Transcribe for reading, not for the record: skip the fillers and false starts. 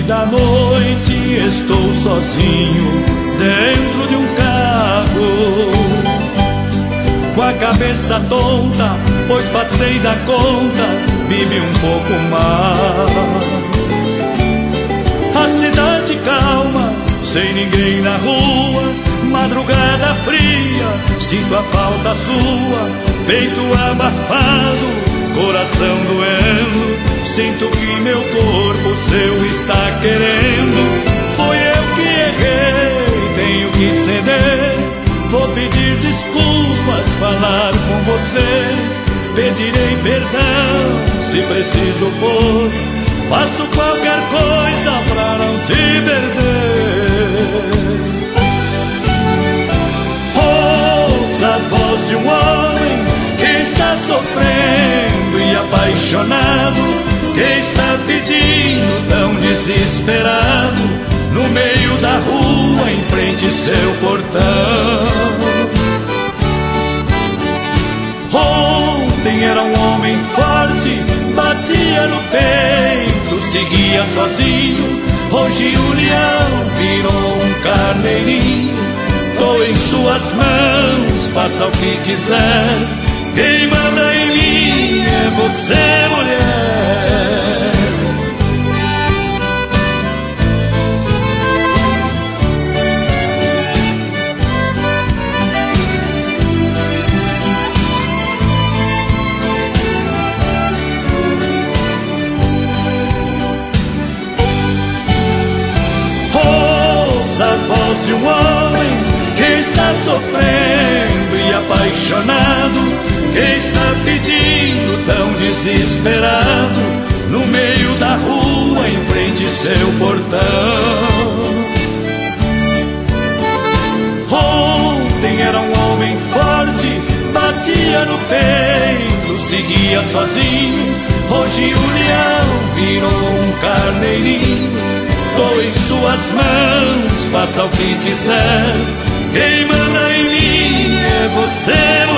da noite estou sozinho dentro de um carro, com a cabeça tonta, pois passei da conta, bebi um pouco mais. A cidade calma, sem ninguém na rua, madrugada fria, sinto a falta sua, peito abafado, coração doendo, sinto que meu corpo seu está querendo. Foi eu que errei, tenho que ceder, vou pedir desculpas, falar com você, pedirei perdão se preciso for, faço qualquer coisa pra não te perder. Ouça a voz de um homem que está sofrendo e apaixonado, que está pedindo tão desesperado, no meio da rua, em frente seu portão. Ontem era um homem forte, batia no peito, seguia sozinho. Hoje o leão virou um carneirinho. Tô em suas mãos, faça o que quiser. Quem manda em mim é você, mulher. Ouça a voz de um homem que está sofrendo e apaixonado, que está pedindo tão desesperado, no meio da rua, em frente seu portão. Ontem era um homem forte, batia no peito, seguia sozinho. Hoje o leão virou um carneirinho. Tô em suas mãos, faça o que quiser. Quem manda em mim é você,